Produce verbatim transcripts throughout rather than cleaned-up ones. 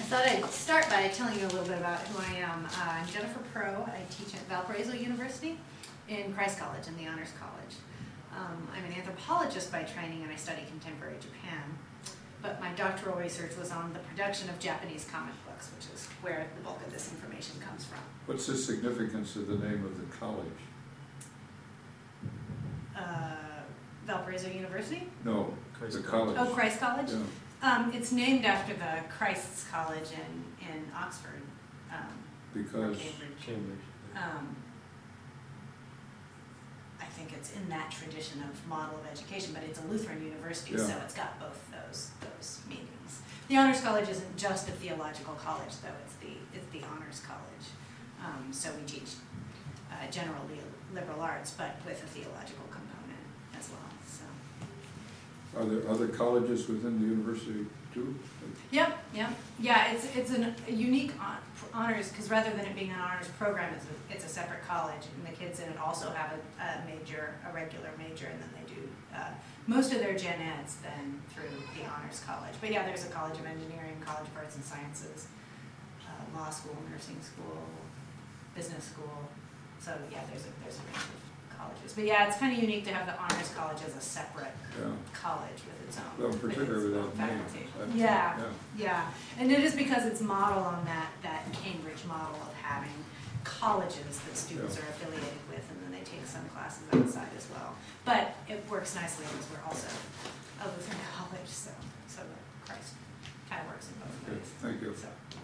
thought I'd start by telling you a little bit about who I am. Uh, I'm Jennifer Pro. I teach at Valparaiso University in Christ College, in the Honors College. Um, I'm an anthropologist by training, and I study contemporary Japan. But my doctoral research was on the production of Japanese comic books, which is where the bulk of this information comes from. What's the significance of the name of the college? Uh, Valparaiso University? No, Christ the College. college. Oh, Christ College? Yeah. Um, it's named after the Christ's College in, in Oxford, um, or Because, Cambridge. Cambridge. Um, I think it's in that tradition of model of education, but it's a Lutheran university, Yeah. so it's got both those those meanings. The Honors College isn't just a theological college, though. It's the it's the Honors College. Um, so we teach uh, general li- liberal arts, but with a theological component as well. So. are there other colleges within the university too? Yep, yep, yeah. It's it's an, a unique hon- honors because rather than it being an honors program, it's a, it's a separate college, and the kids in it also have a, a major, a regular major, and then they do uh, most of their gen eds then through the honors college. But yeah, there's a College of Engineering, College of Arts and Sciences, uh, law school, nursing school, business school. So yeah, there's a there's a range of colleges. But yeah, it's kind of unique to have the honors college as a separate Yeah. college with its own. Well, with particularly its with own that name. faculty. That's- Yeah. yeah. Yeah, and it is because it's modeled on that, that Cambridge model of having colleges that students Yeah. are affiliated with, and then they take some classes outside as well. But it works nicely because we're also a Lutheran college, so, so Christ kind of works in both Okay, ways. thank you. So,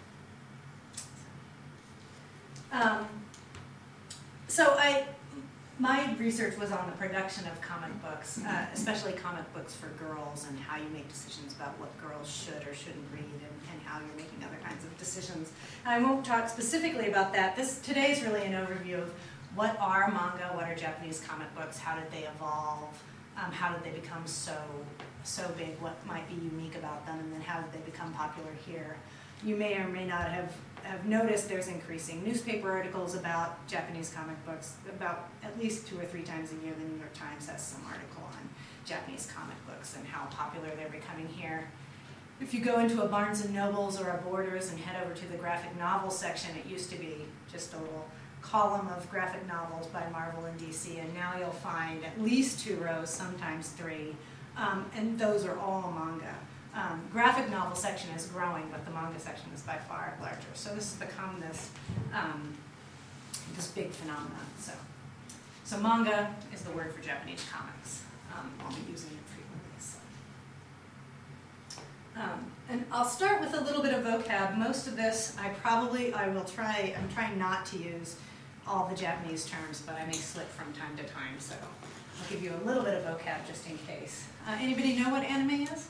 um, so I, my research was on the production of comic books, uh, especially comic books for girls, and how you make decisions about what girls should or shouldn't read, and, and how you're making other kinds of decisions. And I won't talk specifically about that. This today is really an overview of what are manga, what are Japanese comic books, how did they evolve, um, how did they become so so big, what might be unique about them, and then how did they become popular here. You may or may not have, have noticed there's increasing newspaper articles about Japanese comic books. About at least two or three times a year, the New York Times has some article on Japanese comic books and how popular they're becoming here. If you go into a Barnes and Nobles or a Borders and head over to the graphic novel section, it used to be just a little column of graphic novels by Marvel and D C, and now you'll find at least two rows, sometimes three, um, and those are all manga. Um, graphic novel section is growing, but the manga section is by far larger. So this has become this um, this big phenomenon. So, so manga is the word for Japanese comics. Um, I'll be using it frequently. So. Um, and I'll start with a little bit of vocab. Most of this, I probably I will try. I'm trying not to use all the Japanese terms, but I may slip from time to time. So I'll give you a little bit of vocab just in case. Uh, anybody know what anime is?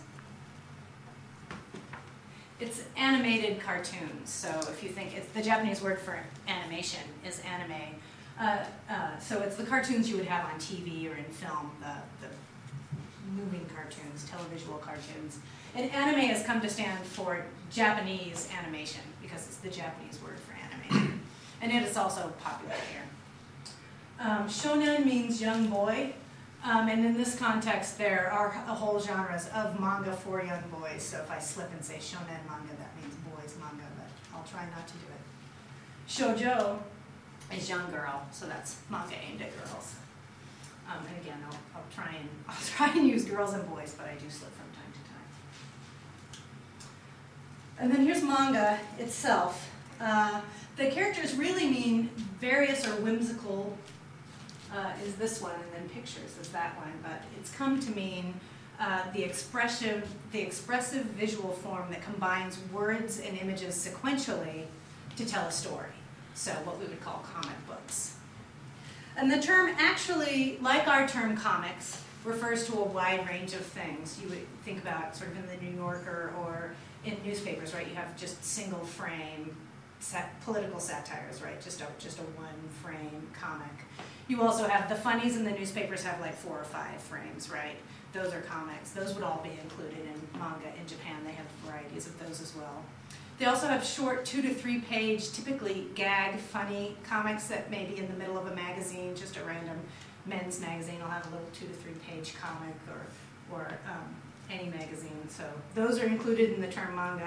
It's animated cartoons. So if you think it's the Japanese word for animation is anime. Uh, uh, so it's the cartoons you would have on T V or in film, the, the moving cartoons, televisual cartoons. And anime has come to stand for Japanese animation because it's the Japanese word for animation. And it is also popular here. Um, shonen means young boy. Um, and in this context, there are a whole genres of manga for young boys. So if I slip and say shonen manga, that means boys manga, but I'll try not to do it. Shoujo is young girl, so that's manga aimed at girls. Um, and again, I'll, I'll try and I'll try and use girls and boys, but I do slip from time to time. And then here's manga itself. Uh, the characters really mean various or whimsical. Uh, is this one, and then pictures is that one, but it's come to mean uh, the expressive, the expressive visual form that combines words and images sequentially to tell a story. So what we would call comic books. And the term actually, like our term comics, refers to a wide range of things. You would think about sort of in the New Yorker or in newspapers, right? You have just single frame sat- political satires, right? Just a, just a one frame comic. You also have the funnies in the newspapers have like four or five frames, right? Those are comics. Those would all be included in manga. In Japan, they have varieties of those as well. They also have short two to three page, typically gag, funny comics that may be in the middle of a magazine, just a random men's magazine will have a little two to three page comic or, or um, any magazine. So those are included in the term manga.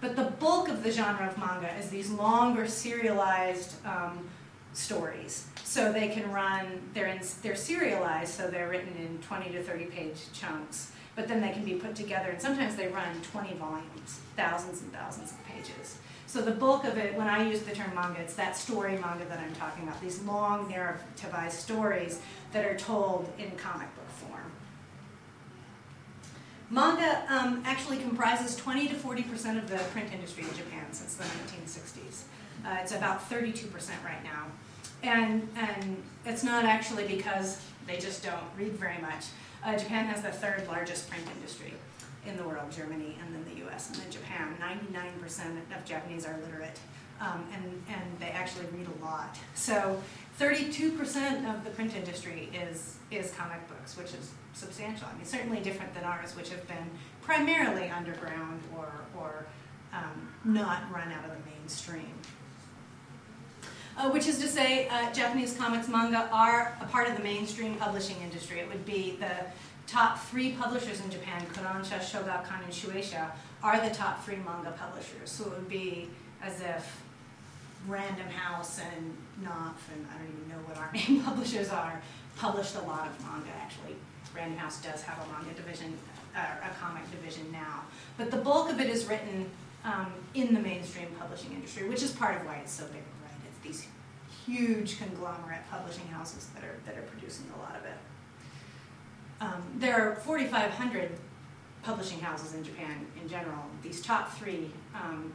But the bulk of the genre of manga is these longer serialized um, stories. So they can run, they're, in, they're serialized, so they're written in twenty to thirty page chunks, but then they can be put together, and sometimes they run twenty volumes, thousands and thousands of pages. So the bulk of it, when I use the term manga, it's that story manga that I'm talking about, these long narrativized stories that are told in comic book form. Manga um, actually comprises twenty to forty percent of the print industry in Japan since the nineteen sixties. Uh, it's about thirty-two percent right now. And, and it's not actually because they just don't read very much. Uh, Japan has the third largest print industry in the world, Germany, and then the U S, and then Japan. ninety-nine percent of Japanese are literate, um, and, and they actually read a lot. So thirty-two percent of the print industry is, is comic books, which is substantial. I mean, certainly different than ours, which have been primarily underground or, or um, not run out of the mainstream. Uh, which is to say, uh, Japanese comics manga are a part of the mainstream publishing industry. It would be the top three publishers in Japan, Kodansha, Shogakukan, and Shueisha, are the top three manga publishers. So it would be as if Random House and Knopf, and I don't even know what our main publishers are, published a lot of manga, actually. Random House does have a manga division, uh, a comic division now. But the bulk of it is written um, in the mainstream publishing industry, which is part of why it's so big. These huge conglomerate publishing houses that are that are producing a lot of it. Um, there are forty-five hundred publishing houses in Japan in general. These top three um,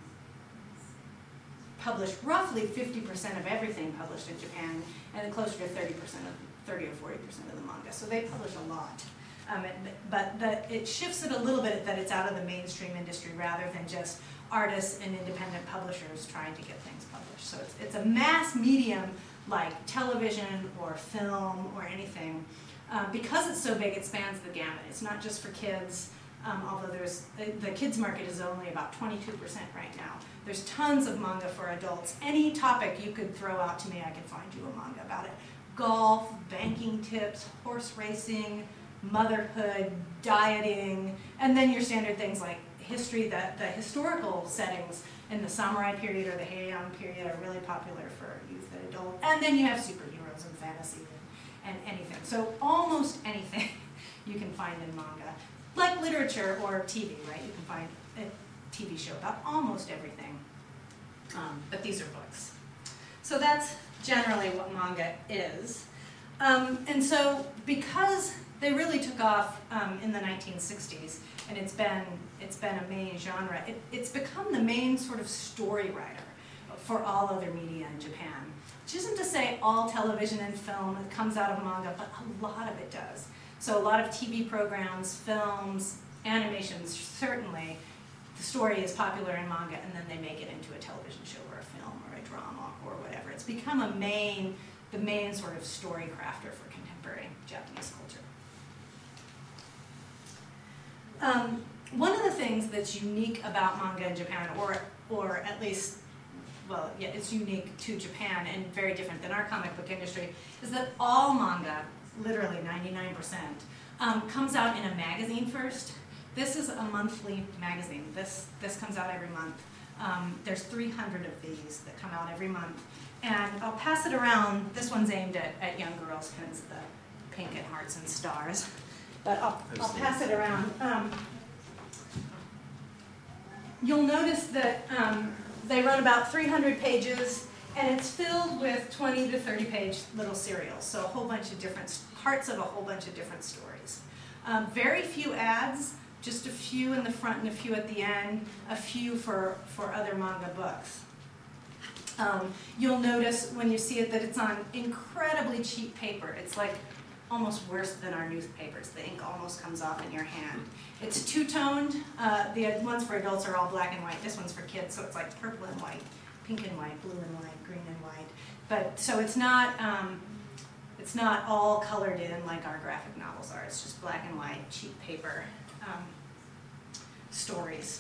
publish roughly fifty percent of everything published in Japan, and closer to thirty percent of thirty or forty percent of the manga. So they publish a lot. Um, it, but the, it shifts it a little bit that it's out of the mainstream industry rather than just artists and independent publishers trying to get things published. So it's, it's a mass medium like television or film or anything. Uh, because it's so big, it spans the gamut. It's not just for kids, um, although there's the, the kids market is only about twenty-two percent right now. There's tons of manga for adults. Any topic you could throw out to me, I could find you a manga about it. Golf, banking tips, horse racing, motherhood, dieting, and then your standard things like history. That the historical settings in the samurai period or the Heian period are really popular for youth and adult. And then you have superheroes and fantasy and, and anything. So almost anything you can find in manga. Like literature or T V, right? You can find a T V show about almost everything. Um, but these are books. So that's generally what manga is. Um, and so because they really took off um, in the nineteen sixties, and it's been it's been a main genre. It, it's become the main sort of story writer for all other media in Japan. Which isn't to say all television and film comes out of manga, but a lot of it does. So a lot of T V programs, films, animations, certainly, the story is popular in manga, and then they make it into a television show or a film or a drama or whatever. It's become a main, the main sort of story crafter for contemporary Japanese culture. Um, one of the things that's unique about manga in Japan, or or at least, well, yeah, it's unique to Japan and very different than our comic book industry, is that all manga, literally ninety-nine percent, um, comes out in a magazine first. This is a monthly magazine. This this comes out every month. Um, there's three hundred of these that come out every month. And I'll pass it around. This one's aimed at, at young girls, hence the pink and hearts and stars. But I'll, I'll pass it around. Um, you'll notice that um, they run about three hundred pages, and it's filled with twenty to thirty page little serials, so a whole bunch of different parts of a whole bunch of different stories. Um, very few ads, just a few in the front and a few at the end, a few for, for other manga books. Um, you'll notice when you see it that it's on incredibly cheap paper. It's like almost worse than our newspapers. The ink almost comes off in your hand. It's two-toned. Uh, the ones for adults are all black and white. This one's for kids, so it's like purple and white, pink and white, blue and white, green and white. But so it's not um, it's not all colored in like our graphic novels are. It's just black and white, cheap paper um, stories.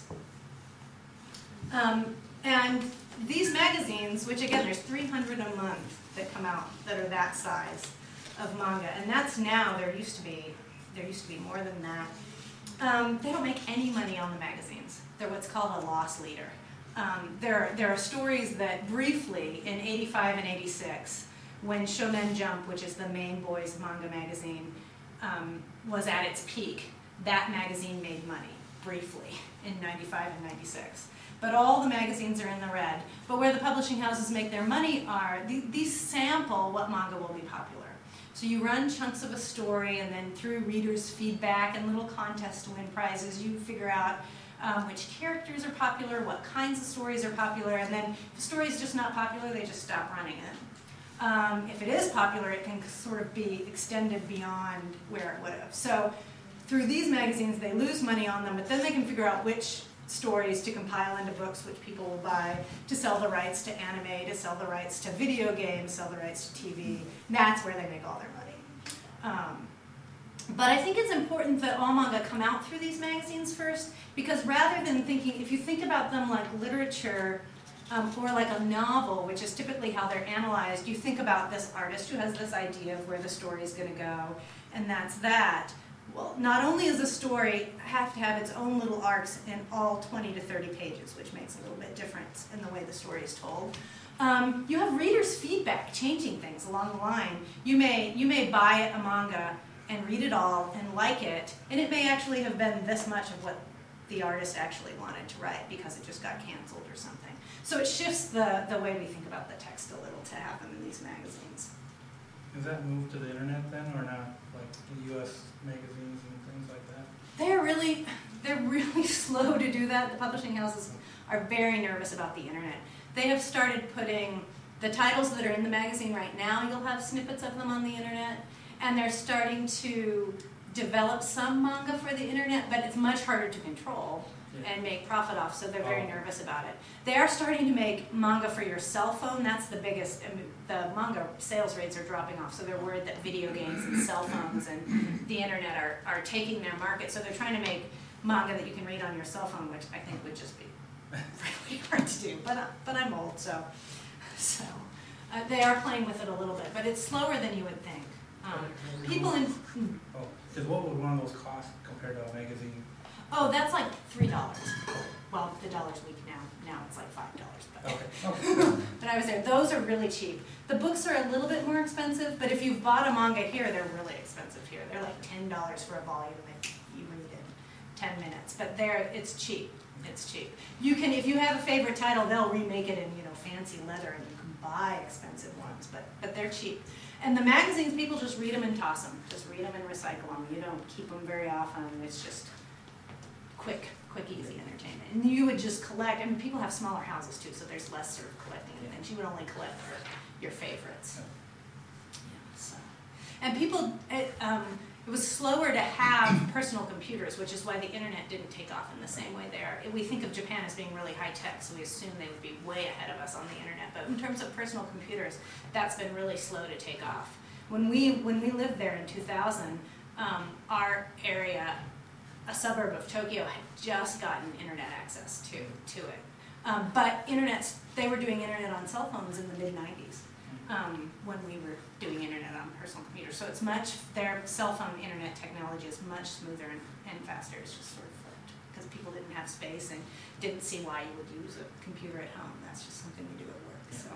Um, and these magazines, which again, there's three hundred a month that come out that are that size of manga, and that's now. There used to be, there used to be more than that. Um, they don't make any money on the magazines. they're what's called a loss leader. Um, there, there are stories that briefly, in eighty-five and eighty-six, when Shonen Jump, which is the main boys manga magazine, um, was at its peak, that magazine made money, briefly, in ninety-five and ninety-six. But all the magazines are in the red. But where the publishing houses make their money are, th these sample what manga will be popular. So you run chunks of a story, and then through readers' feedback and little contests to win prizes, you figure out um, which characters are popular, what kinds of stories are popular, and then if the story is just not popular, they just stop running it. Um, if it is popular, it can sort of be extended beyond where it would have. So through these magazines, they lose money on them, but then they can figure out which stories to compile into books, which people will buy, to sell the rights to anime, to sell the rights to video games, sell the rights to T V. That's where they make all their money. Um, but I think it's important that all manga come out through these magazines first, because rather than thinking, if you think about them like literature, Um, or like a novel, which is typically how they're analyzed, you think about this artist who has this idea of where the story is going to go, and that's that. Well, not only does a story have to have its own little arcs in all twenty to thirty pages, which makes a little bit difference in the way the story is told, um, you have readers' feedback changing things along the line. You may, you may buy a manga and read it all and like it, and it may actually have been this much of what the artist actually wanted to write because it just got canceled or something. So it shifts the, the way we think about the text a little to have them in these magazines. Is that moved to the internet then, or not? Like the U S magazines and things like that? They're really, they're really slow to do that. The publishing houses are very nervous about the internet. They have started putting the titles that are in the magazine right now, you'll have snippets of them on the internet, and they're starting to develop some manga for the internet, but it's much harder to control and make profit off, so they're very nervous about it. They are starting to make manga for your cell phone. That's the biggest, I mean, the manga sales rates are dropping off, so they're worried that video games and cell phones and the internet are, are taking their market, so they're trying to make manga that you can read on your cell phone, which I think would just be really hard to do, but, uh, but I'm old, so, so uh, they are playing with it a little bit, but it's slower than you would think. Um, people in... Hmm. Oh, because what would one of those cost compared to a magazine? Oh, that's like three dollars. Well, the dollar's weak now. Now it's like five dollars. But, okay. Okay. but I was there. Those are really cheap. The books are a little bit more expensive, but if you've bought a manga here, they're really expensive here. They're like ten dollars for a volume that you read in ten minutes. But there, it's cheap. It's cheap. You can, if you have a favorite title, they'll remake it in, you know, fancy leather, and you can buy expensive ones. But but they're cheap. And the magazines, people just read them and toss them. Just read them and recycle them. You don't keep them very often. It's just quick, quick, easy entertainment. And you would just collect, I mean, people have smaller houses too, so there's less sort of collecting of things. You would only collect your, your favorites. Yeah, so. And people, it, um, it was slower to have personal computers, which is why the internet didn't take off in the same way there. We think of Japan as being really high tech, so we assume they would be way ahead of us on the internet. But in terms of personal computers, that's been really slow to take off. When we, when we lived there in two thousand, um, our area, a suburb of Tokyo, had just gotten internet access to, to it. Um, but internet, they were doing internet on cell phones in the mid nineties um, when we were doing internet on personal computers. So it's much, their cell phone internet technology is much smoother and, and faster. It's just sort of flipped because people didn't have space and didn't see why you would use a computer at home. That's just something we do at work. So.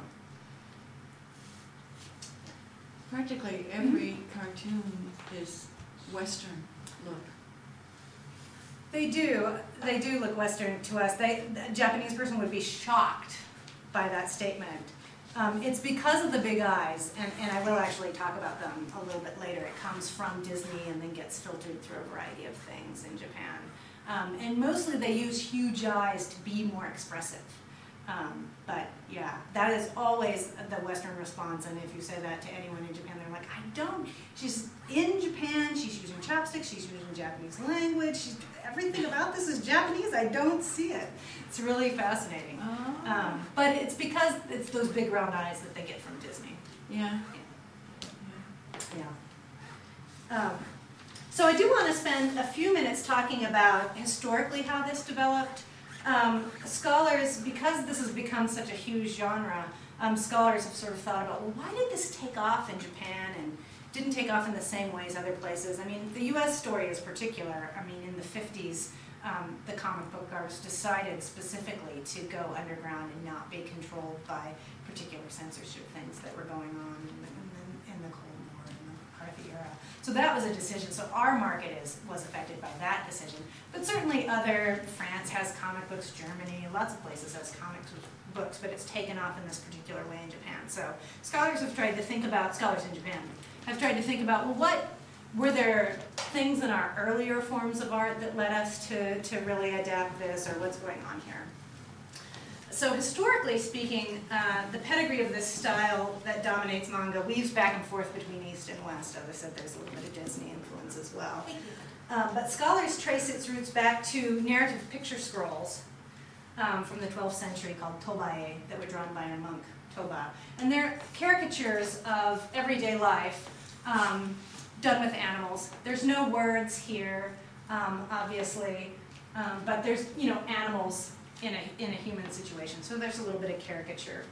Practically every cartoon is Western look. They do. They do look Western to us. They, a Japanese person would be shocked by that statement. Um, it's because of the big eyes, and, and I will actually talk about them a little bit later. It comes from Disney and then gets filtered through a variety of things in Japan. Um, and mostly they use huge eyes to be more expressive. Um, but yeah, that is always the Western response, and if you say that to anyone in Japan, they're like, I don't, she's in Japan, she's using chopsticks, she's using Japanese language, she's, everything about this is Japanese, I don't see it. It's really fascinating. Oh. Um, but it's because it's those big round eyes that they get from Disney. Yeah. Yeah. Um, so I do want to spend a few minutes talking about historically how this developed. Um, scholars, because this has become such a huge genre, um, scholars have sort of thought about, well, why did this take off in Japan and didn't take off in the same way as other places? I mean, the U S story is particular. I mean, in the fifties, um, the comic book artists decided specifically to go underground and not be controlled by particular censorship things that were going on in the, in the, in the Cold War and the McCarthy era. So that was a decision. So our market is was affected by that decision. But certainly other, France has comic books, Germany, lots of places has comic books, but it's taken off in this particular way in Japan. So scholars have tried to think about, scholars in Japan, have tried to think about, well, what, were there things in our earlier forms of art that led us to, to really adapt this, or what's going on here? So historically speaking, uh, the pedigree of this style that dominates manga weaves back and forth between East and West. As I said, there's a little bit of Disney influence as well. Um, but scholars trace its roots back to narrative picture scrolls um, from the twelfth century called tobae that were drawn by a monk, Toba. And they're caricatures of everyday life um, done with animals. There's no words here, um, obviously, um, but there's, you know, animals in a, in a human situation. So there's a little bit of caricature.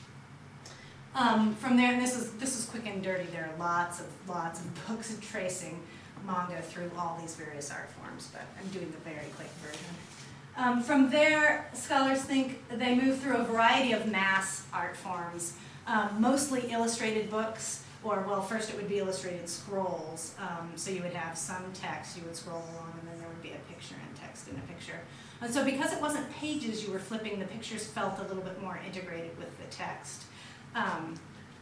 Um, from there, and this is, this is quick and dirty, there are lots of, lots of books tracing manga through all these various art forms, but I'm doing the very quick version. Um, from there, scholars think they move through a variety of mass art forms, um, mostly illustrated books, or, well, first it would be illustrated scrolls. Um, so you would have some text, you would scroll along, and then there would be a picture and text in a picture. And so because it wasn't pages you were flipping, the pictures felt a little bit more integrated with the text. Um,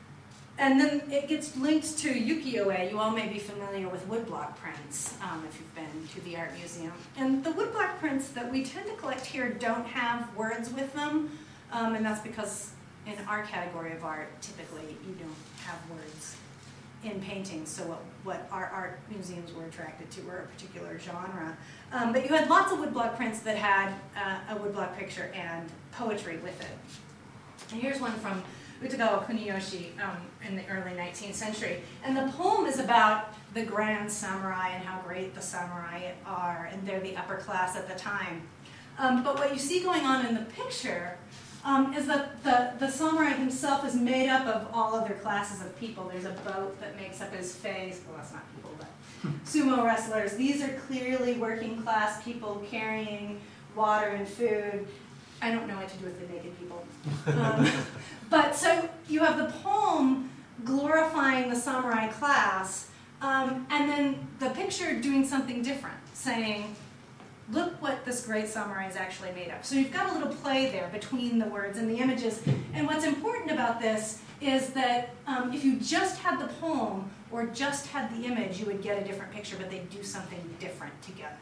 and then it gets linked to ukiyo-e. You all may be familiar with woodblock prints um, if you've been to the art museum. And the woodblock prints that we tend to collect here don't have words with them, um, and that's because in our category of art, typically you don't have words in paintings, so what, what our art museums were attracted to were a particular genre. Um, but you had lots of woodblock prints that had uh, a woodblock picture and poetry with it. And here's one from Utagawa Kuniyoshi um, in the early nineteenth century. And the poem is about the grand samurai and how great the samurai are, and they're the upper class at the time. Um, but what you see going on in the picture um, is that the, the samurai himself is made up of all other classes of people. There's a boat that makes up his face. Well, that's not people, but sumo wrestlers. These are clearly working class people carrying water and food. I don't know what to do with the naked people. Um, but so you have the poem glorifying the samurai class, um, and then the picture doing something different, saying, look what this great samurai is actually made of. So you've got a little play there between the words and the images. And what's important about this is that um, if you just had the poem or just had the image, you would get a different picture, but they do something different together.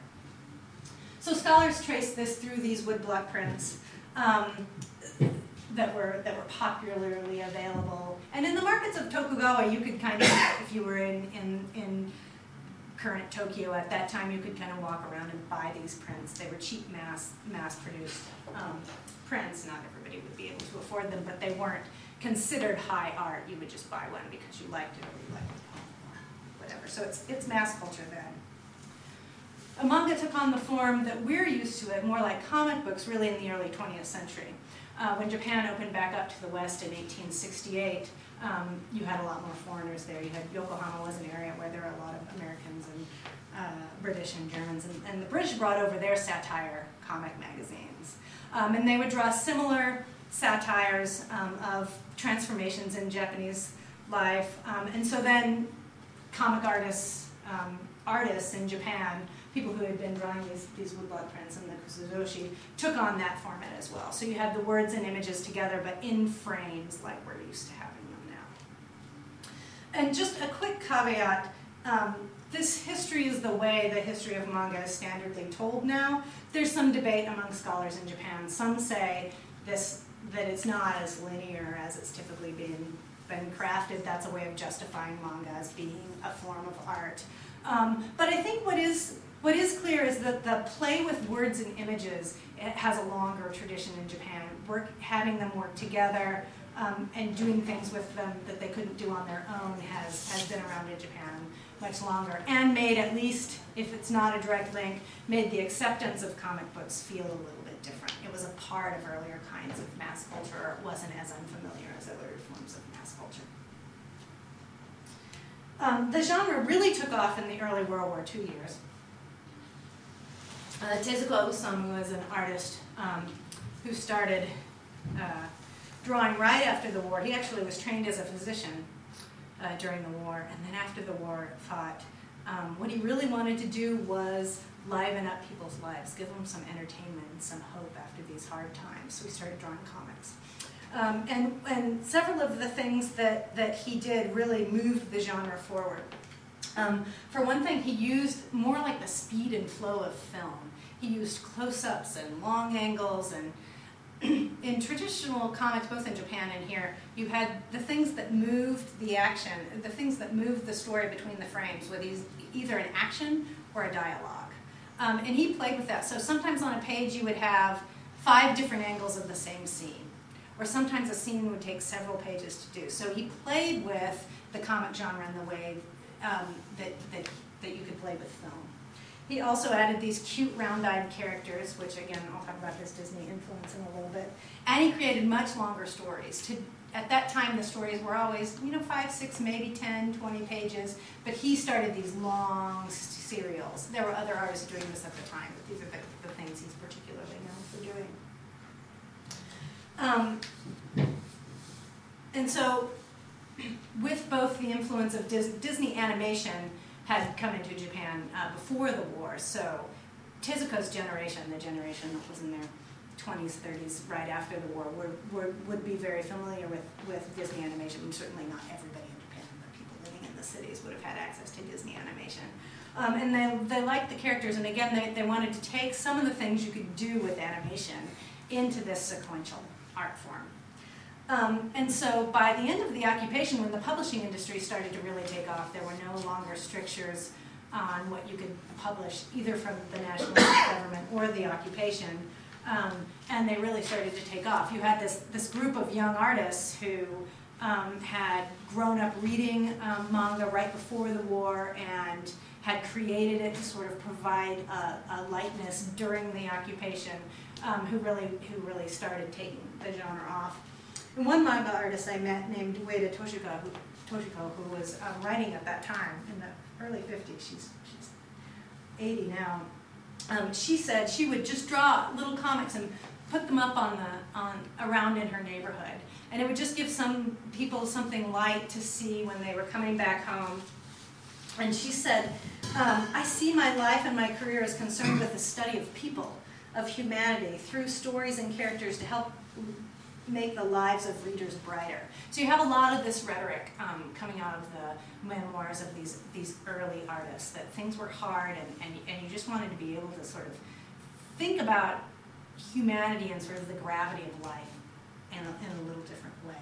So scholars trace this through these woodblock prints um, that were that were popularly available. And in the markets of Tokugawa, you could kind of, if you were in, in, in current Tokyo at that time, you could kind of walk around and buy these prints. They were cheap, mass, mass-produced um, prints. Not everybody would be able to afford them, but they weren't considered high art. You would just buy one because you liked it or you liked it or whatever. So it's, it's mass culture then. A manga took on the form that we're used to it, more like comic books, really in the early twentieth century. Uh, when Japan opened back up to the West in eighteen sixty-eight, um, you had a lot more foreigners there. You had Yokohama was an area where there were a lot of Americans and uh, British and Germans, and, and the British brought over their satire comic magazines. Um, and they would draw similar satires um, of transformations in Japanese life. Um, and so then comic artists, um, artists in Japan, people who had been drawing these, these woodblock prints and the kuzudoshi, took on that format as well. So you had the words and images together, but in frames like we're used to having them now. And just a quick caveat, um, this history is the way the history of manga is standardly told now. There's some debate among scholars in Japan. Some say this that it's not as linear as it's typically been, been crafted. That's a way of justifying manga as being a form of art. Um, but I think what is What is clear is that the play with words and images, it has a longer tradition in Japan. Work, having them work together um, and doing things with them that they couldn't do on their own has, has been around in Japan much longer, and made, at least if it's not a direct link, made the acceptance of comic books feel a little bit different. It was a part of earlier kinds of mass culture, or it wasn't as unfamiliar as other forms of mass culture. Um, the genre really took off in the early World War Two years. Uh, Tezuka Osamu is an artist um, who started uh, drawing right after the war. He actually was trained as a physician uh, during the war, and then after the war fought. Um, what he really wanted to do was liven up people's lives, give them some entertainment and some hope after these hard times. So he started drawing comics. Um, and, and several of the things that, that he did really moved the genre forward. Um, for one thing, he used more like the speed and flow of film. He used close-ups and long angles, and in traditional comics, both in Japan and here, you had the things that moved the action, the things that moved the story between the frames with either an action or a dialogue. Um, and he played with that. So sometimes on a page you would have five different angles of the same scene, or sometimes a scene would take several pages to do. So he played with the comic genre in the way um, that, that, that you could play with film. He also added these cute round-eyed characters, which again, I'll talk about his Disney influence in a little bit. And he created much longer stories. To, at that time, the stories were always, you know, five, six, maybe ten, twenty pages. But he started these long serials. There were other artists doing this at the time, but these are the, the things he's particularly known for doing. Um, and so, with both the influence of Dis- Disney animation had come into Japan uh, before the war, so Tezuka's generation, the generation that was in their twenties, thirties, right after the war, were, were, would be very familiar with, with Disney animation. Certainly not everybody in Japan, but people living in the cities would have had access to Disney animation. Um, and they, they liked the characters, and again, they, they wanted to take some of the things you could do with animation into this sequential art form. Um, and so by the end of the occupation, when the publishing industry started to really take off, there were no longer strictures on what you could publish, either from the national government or the occupation, um, and they really started to take off. You had this, this group of young artists who um, had grown up reading um, manga right before the war and had created it to sort of provide a, a lightness during the occupation, um, who really who really started taking the genre off. And one manga artist I met named Ueda Toshiko, who, Toshiko, who was um, writing at that time in the early fifties. She's, she's eighty now. Um, she said she would just draw little comics and put them up on the on around in her neighborhood, and it would just give some people something light to see when they were coming back home. And she said, um, "I see my life and my career as concerned with the study of people, of humanity, through stories and characters to help make the lives of readers brighter." So you have a lot of this rhetoric um, coming out of the memoirs of these these early artists, that things were hard, and, and, and you just wanted to be able to sort of think about humanity and sort of the gravity of life in a, in a little different way.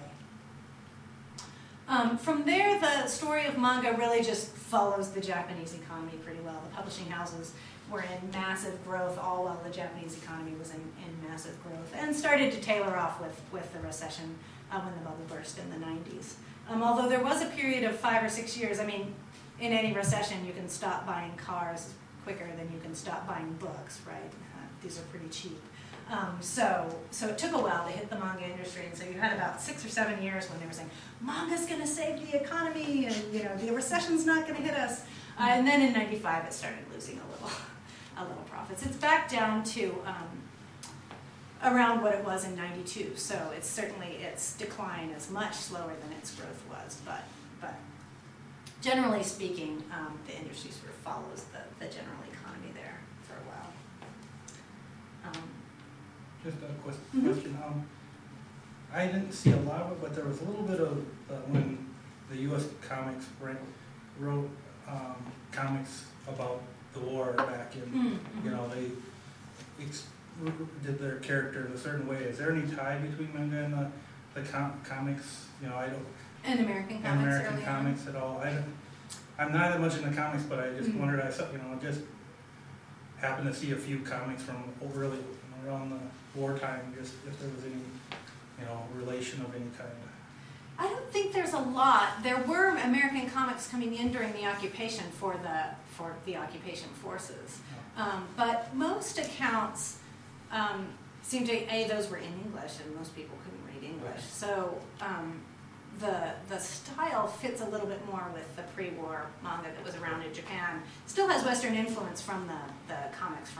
Um, from there, the story of manga really just follows the Japanese economy pretty well. The publishing houses were in massive growth, all while the Japanese economy was in, in massive growth, and started to tailor off with, with the recession uh, when the bubble burst in the nineties. Um, although there was a period of five or six years, I mean, in any recession you can stop buying cars quicker than you can stop buying books, right? Uh, these are pretty cheap. Um, so, so it took a while to hit the manga industry, and so you had about six or seven years when they were saying, manga's going to save the economy, and you know the recession's not going to hit us. Uh, and then in ninety-five, it started losing a little, a little profits. It's back down to um, around what it was in ninety-two. So it's certainly its decline is much slower than its growth was, but but generally speaking, um, the industry sort of follows the, the general economy there for a while. Um, Just a quick Mhm. question. Um, I didn't see a lot of it, but there was a little bit of uh, when the U S Comics ran, wrote um, comics about the war back in, Mm-hmm. you know, they ex- did their character in a certain way. Is there any tie between manga and the, the com- comics? You know, I don't. And American and comics American early comics at all. I don't, I'm not that much into comics, but I just Mhm. wondered. I saw, you know, just happened to see a few comics from really around the wartime. Just if there was any, you know, relation of any kind. I don't think there's a lot. There were American comics coming in during the occupation for the for the occupation forces, um, but most accounts um, seem to a those were in English, and most people couldn't read English. Right. So um, the the style fits a little bit more with the pre-war manga that was around in Japan. Still has Western influence from the the comics from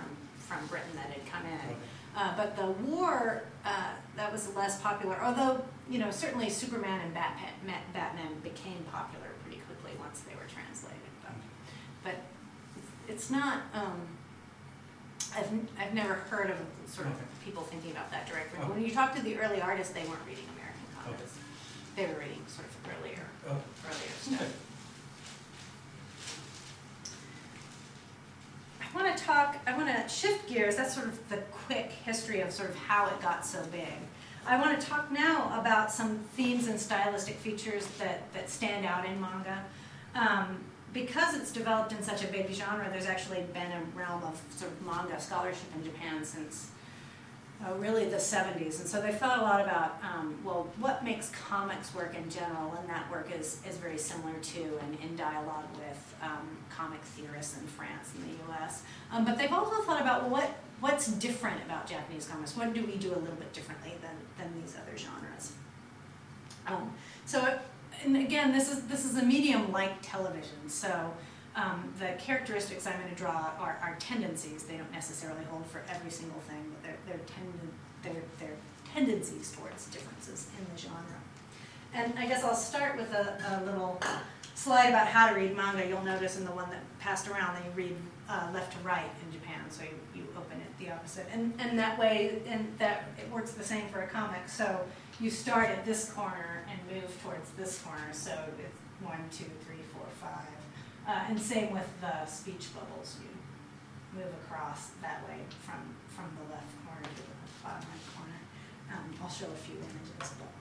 from Britain that had come in. Uh, but the war, uh, that was less popular, although, you know, certainly Superman and Batman, Batman became popular pretty quickly once they were translated. But, but it's not, um, I've, I've never heard of sort of Okay. people thinking about that directly. Okay. When you talk to the early artists, they weren't reading American comics. Okay. They were reading sort of earlier, Oh, earlier stuff. okay. I want to talk, I want to shift gears, that's sort of the quick history of sort of how it got so big. I want to talk now about some themes and stylistic features that, that stand out in manga. Um, because it's developed in such a big genre, there's actually been a realm of sort of manga scholarship in Japan since uh, really the seventies. And so they thought a lot about, um, well, what makes comics work in general, and that work is, is very similar to and in dialogue with um, comic theorists in France and the U S. Um, but they've also thought about, well, what, what's different about Japanese comics? What do we do a little bit differently than, than these other genres? Um, so, it, and again, this is, this is a medium like television, so um, the characteristics I'm going to draw are, are tendencies. They don't necessarily hold for every single thing, but they're, they're, tend, they're, they're tendencies towards differences in the genre. And I guess I'll start with a, a little slide about how to read manga. You'll notice in the one that passed around that you read uh, left to right in Japan, so you, you open it the opposite. And, and that way, and that it works the same for a comic. So you start at this corner and move towards this corner. So it's one, two, three, four, five. Uh, and same with the speech bubbles. You move across that way from, from the left corner to the bottom right corner. Um, I'll show a few images.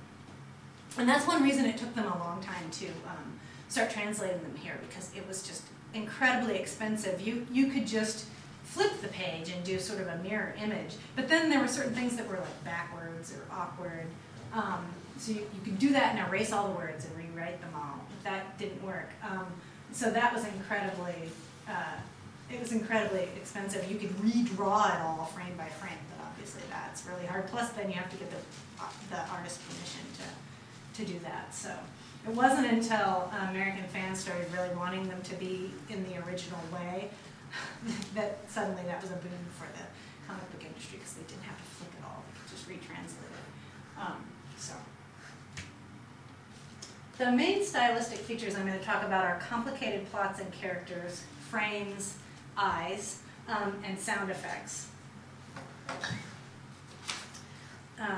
But. And that's one reason it took them a long time to um, start translating them here, because it was just incredibly expensive. You, you could just flip the page and do sort of a mirror image. But then there were certain things that were like backwards or awkward. Um, so you, you could do that and erase all the words and rewrite them all. But that didn't work. Um, so that was incredibly, uh, it was incredibly expensive. You could redraw it all frame by frame, but obviously that's really hard. Plus then you have to get the, uh, the artist's permission to, to do that. So it wasn't until uh, American fans started really wanting them to be in the original way that suddenly that was a boon for the comic book industry, because they didn't have to flip it all, they could just retranslate it. Um, so. The main stylistic features I'm going to talk about are complicated plots and characters, frames, eyes, um, and sound effects. Uh,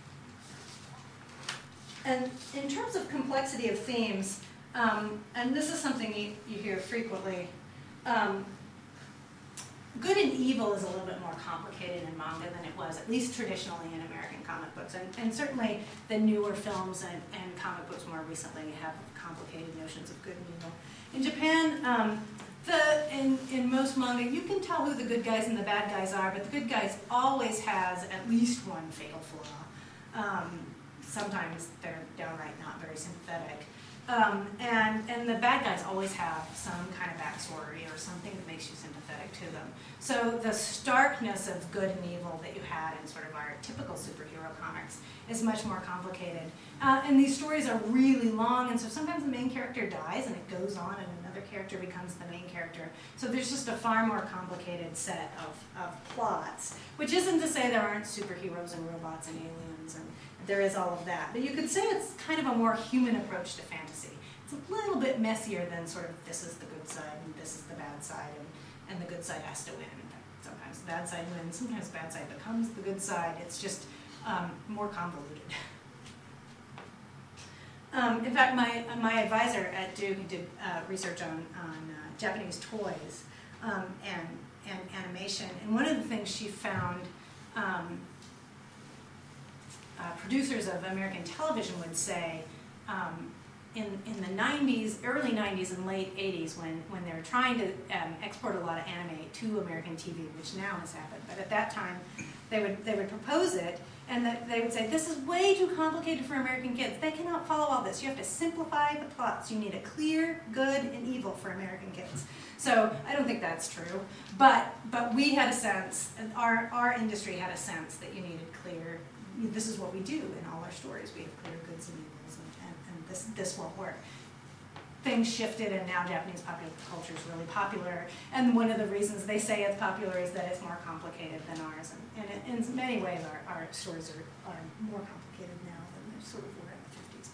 and in terms of complexity of themes, um, and this is something you, you hear frequently, um, good and evil is a little bit more complicated in manga than it was, at least traditionally in American comic books. And, and certainly the newer films and, and comic books more recently have complicated notions of good and evil. In Japan, um, the, in, in most manga, you can tell who the good guys and the bad guys are, but the good guys always has at least one fatal flaw. Um, sometimes they're downright not very sympathetic. Um, and, and the bad guys always have some kind of backstory or something that makes you sympathetic to them. So the starkness of good and evil that you had in sort of our typical superhero comics is much more complicated. Uh, and these stories are really long, and so sometimes the main character dies and it goes on and another character becomes the main character. So there's just a far more complicated set of, of plots, which isn't to say there aren't superheroes and robots and aliens, and there is all of that. But you could say it's kind of a more human approach to fantasy. It's a little bit messier than sort of this is the good side and this is the bad side, and, and the good side has to win. In fact, sometimes the bad side wins, sometimes the bad side becomes the good side. It's just um, more convoluted. um, in fact, my, my advisor at Duke did uh, research on, on uh, Japanese toys um, and, and animation, and one of the things she found um, Uh, producers of American television would say um, in, in the nineties, early nineties and late eighties, when, when they were trying to um, export a lot of anime to American T V, which now has happened, but at that time they would, they would propose it, and that they would say, this is way too complicated for American kids. They cannot follow all this. You have to simplify the plots. You need a clear good and evil for American kids. So I don't think that's true, but, but we had a sense, and our, our industry had a sense that you needed clear. This is what we do in all our stories. We have clear goods and evils, and, and, and this, this won't work. things shifted and now Japanese popular culture is really popular. And one of the reasons they say it's popular is that it's more complicated than ours. And, and in many ways, our, our stories are, are more complicated now than they sort of were in the fifties.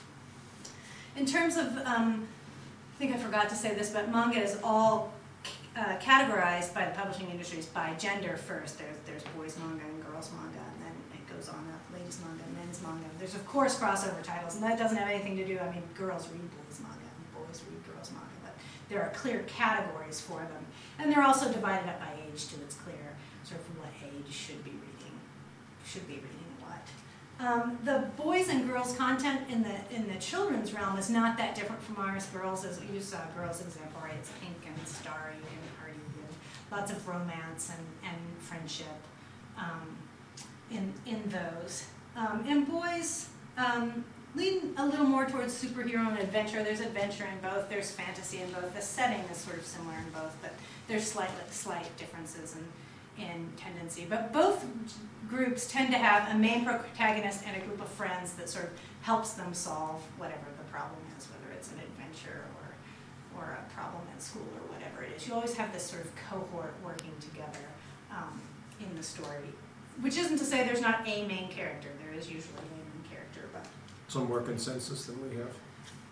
But in terms of, um, I think I forgot to say this, but manga is all uh, categorized by the publishing industries by gender first. There's, there's boys manga and girls manga, and then it goes on up, ladies manga and men's manga. There's of course crossover titles, and that doesn't have anything to do, I mean, girls read boys manga and boys read girls manga, but there are clear categories for them. And they're also divided up by age too. It's clear sort of what age should be reading, should be reading what. Um, the boys and girls content in the in the children's realm is not that different from ours. Girls, as you saw, girls example, right? It's pink and starry and hearty and lots of romance and, and friendship um, in in those. Um, and boys um, lean a little more towards superhero and adventure. There's adventure in both. There's fantasy in both. The setting is sort of similar in both, but there's slight slight differences in in tendency. But both groups tend to have a main protagonist and a group of friends that sort of helps them solve whatever the problem is, whether it's an adventure or, or a problem at school or whatever it is. You always have this sort of cohort working together um, in the story, which isn't to say there's not a main character. There is usually a main character, but Some more consensus than we have.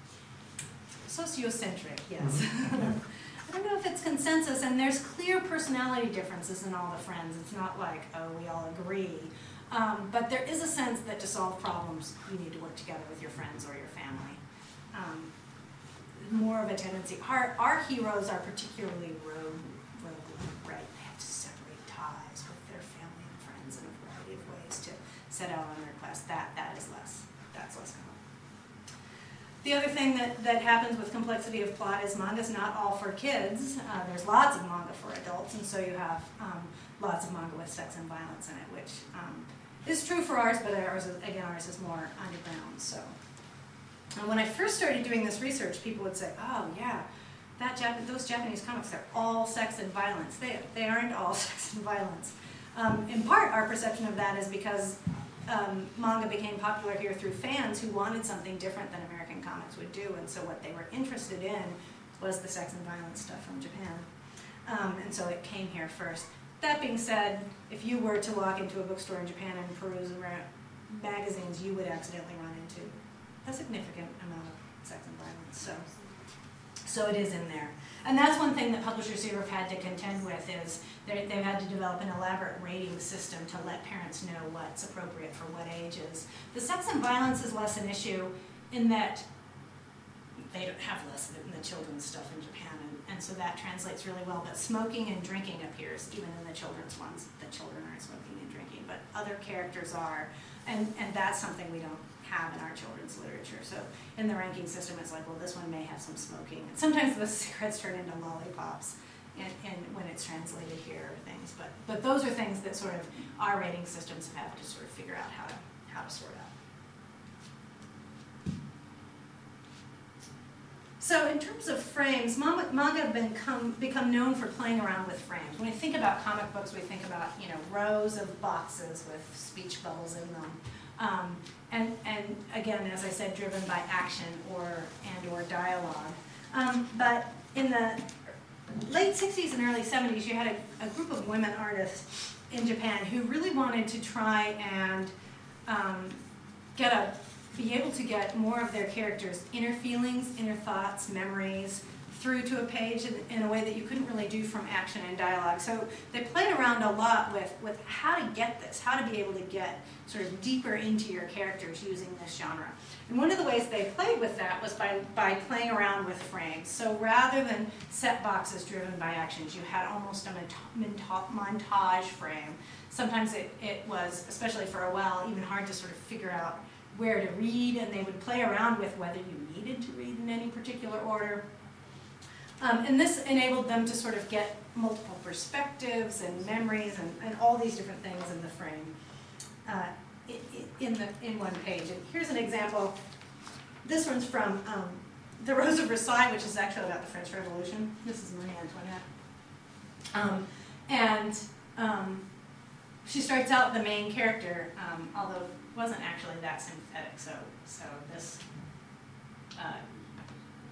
sociocentric, yes. I don't know if it's consensus, and there's clear personality differences in all the friends. It's not like, oh, we all agree. Um, but there is a sense that to solve problems, you need to work together with your friends or your family. Um, more of a tendency. Our, our heroes are particularly rogue, rogue, right? They have to separate ties with their family and friends in a variety of ways to set out on their quest. That, that is less, that's less common. The other thing that, that happens with complexity of plot is manga's not all for kids. Uh, there's lots of manga for adults, and so you have um, lots of manga with sex and violence in it, which um, is true for ours, but ours is, again, ours is more underground. So, and when I first started doing this research, people would say, "Oh, yeah, that Jap- those Japanese comics are all sex and violence." They they aren't all sex and violence. Um, in part, our perception of that is because um, manga became popular here through fans who wanted something different than American comics would do, and so what they were interested in was the sex and violence stuff from Japan. Um, and so it came here first. That being said, if you were to walk into a bookstore in Japan and peruse around magazines, you would accidentally run into a significant amount of sex and violence. So, so it is in there. And that's one thing that publishers here have had to contend with is they've had to develop an elaborate rating system to let parents know what's appropriate for what ages. The sex and violence is less an issue in that they don't have less of it in the children's stuff in Japan, and, and so that translates really well. But smoking and drinking appears even in the children's ones. The children aren't smoking and drinking, but other characters are, and, and that's something we don't have in our children's literature. So in the ranking system, it's like, well, this one may have some smoking. And sometimes the cigarettes turn into lollipops and, and when it's translated here or things. But but those are things that sort of our rating systems have to sort of figure out how to how to sort out. So in terms of frames, manga, manga have become, become known for playing around with frames. When we think about comic books, we think about, you know, rows of boxes with speech bubbles in them. Um, and, and again, as I said, driven by action or and or dialogue. Um, but in the late sixties and early seventies, you had a, a group of women artists in Japan who really wanted to try and um, get a be able to get more of their characters' inner feelings, inner thoughts, memories through to a page in, in a way that you couldn't really do from action and dialogue. So they played around a lot with, with how to get this, how to be able to get sort of deeper into your characters using this genre. And one of the ways they played with that was by, by playing around with frames. So rather than set boxes driven by actions, you had almost a montage frame. Sometimes it, it was, especially for a while, even hard to sort of figure out where to read, and they would play around with whether you needed to read in any particular order. Um, and this enabled them to sort of get multiple perspectives and memories and, and all these different things in the frame uh, in, the, in one page. And here's an example. This one's from um, The Rose of Versailles, which is actually about the French Revolution. This is Marie Antoinette. Um, and um, she starts out the main character, um, although wasn't actually that sympathetic, so so this uh,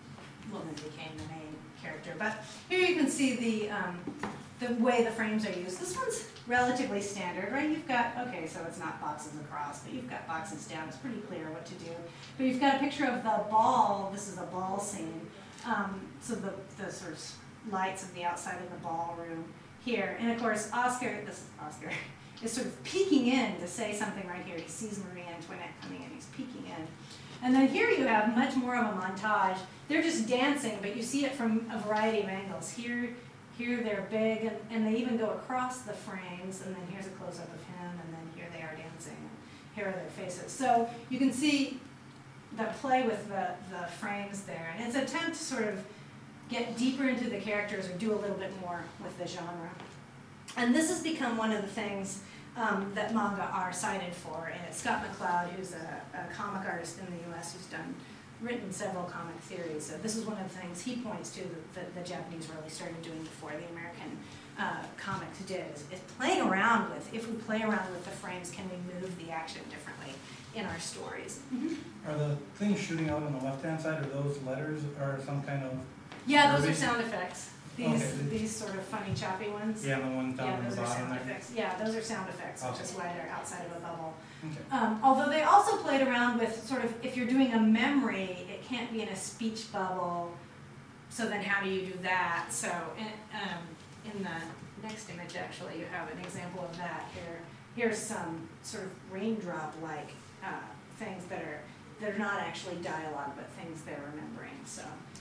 woman became the main character. But here you can see the, um, the way the frames are used. This one's relatively standard, right? You've got, okay, so it's not boxes across, but you've got boxes down. It's pretty clear what to do. But you've got a picture of the ball. This is a ball scene. Um, so the, the sort of lights of the outside of the ballroom here. And of course, Oscar, this is Oscar, is sort of peeking in to say something right here. He sees Marie Antoinette coming in, he's peeking in. And then here you have much more of a montage. They're just dancing, but you see it from a variety of angles. Here, here they're big, and, and they even go across the frames, and then here's a close-up of him, and then here they are dancing, and here are their faces. So you can see the play with the, the frames there, and it's an attempt to sort of get deeper into the characters or do a little bit more with the genre. And this has become one of the things um, that manga are cited for. And it's Scott McCloud, who's a, a comic artist in the U S who's done written several comic series. So this is one of the things he points to that the, the Japanese really started doing before the American uh, comics did, is, is playing around with, if we play around with the frames, can we move the action differently in our stories? Mm-hmm. Are the things shooting out on the left-hand side, are those letters or some kind of? Yeah, those are verbiage? sound effects. These, Okay. these sort of funny choppy ones. Yeah, the one Yeah, down at the those are bottom sound there? effects. Yeah, those are sound effects, which is Okay. why they're outside of a bubble. Okay. Um, although they also played around with sort of, if you're doing a memory, it can't be in a speech bubble, so then how do you do that? So in, um, in the next image, actually, you have an example of that here. Here's some sort of raindrop-like uh, things that are, that are not actually dialogue, but things they're remembering. So,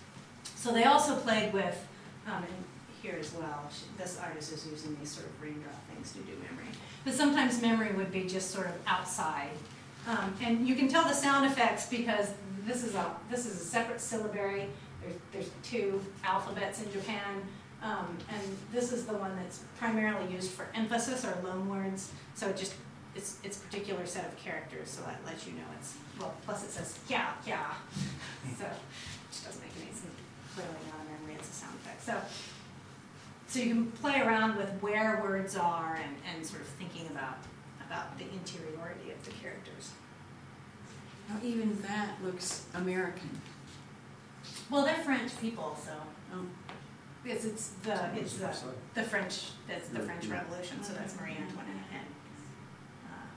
so they also played with, um, and here as well, she, this artist is using these sort of raindrop things to do memory. But sometimes memory would be just sort of outside. Um, and you can tell the sound effects because this is a, this is a separate syllabary. There's, there's two alphabets in Japan. Um, and this is the one that's primarily used for emphasis or loan words. So it just, it's, it's a particular set of characters, so that lets you know it's, well, plus it says, yeah, yeah. So, which doesn't make any sense. Clearly not a memory, it's a sound effect. So, so you can play around with where words are and, and sort of thinking about, about the interiority of the characters. Now, even that looks American. Well, they're French people, so Oh, it's, it's the, it's the, the French, that's the French Yeah. Revolution, so that's Marie Antoinette. And, uh,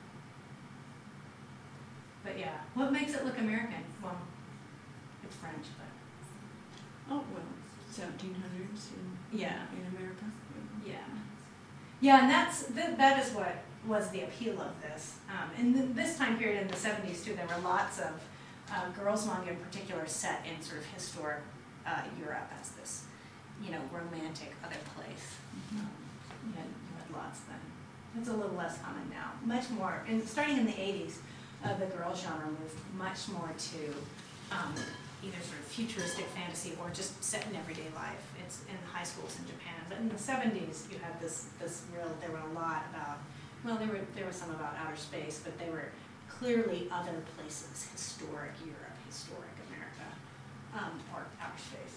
but yeah, what makes it look American? Well, it's French, but oh well, seventeen hundreds in, yeah. in America. Yeah, yeah, and that's that, that is what was the appeal of this. Um, in the, this time period in the seventies too, there were lots of uh, girls manga in particular set in sort of historic uh, Europe as this, you know, romantic other place. Mm-hmm. Um, you, had, you had lots then. It's a little less common now. Much more, and starting in the eighties, uh, the girl genre moved much more to um, either sort of futuristic fantasy or just set in everyday life. It's in high schools in Japan. But in the seventies, you had this this real. There were a lot about. Well, there were there was some about outer space, but they were clearly other places: historic Europe, historic America, um, or outer space.